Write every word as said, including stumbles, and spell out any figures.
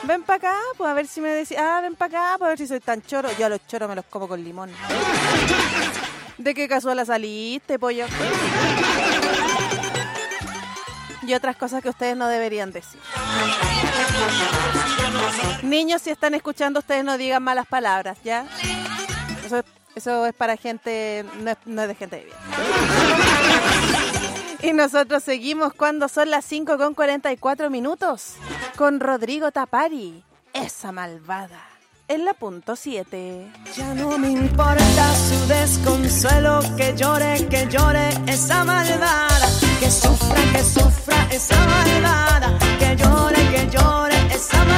Ven para acá, pues a ver si me decís, ah, ven para acá, pues a ver si soy tan choro. Yo a los choros me los como con limón. ¿De qué cazuela saliste, pollo? Y otras cosas que ustedes no deberían decir. Niños, si están escuchando, ustedes no digan malas palabras, ¿ya? Eso, eso es para gente, no es, no es de gente de bien. Y nosotros seguimos cuando son las cinco con cuarenta y cuatro minutos con Rodrigo Tapari, esa malvada, en la punto siete. Ya no me importa su desconsuelo, que llore, que llore esa malvada, que sufra, que sufra esa malvada, que llore, que llore esa malvada.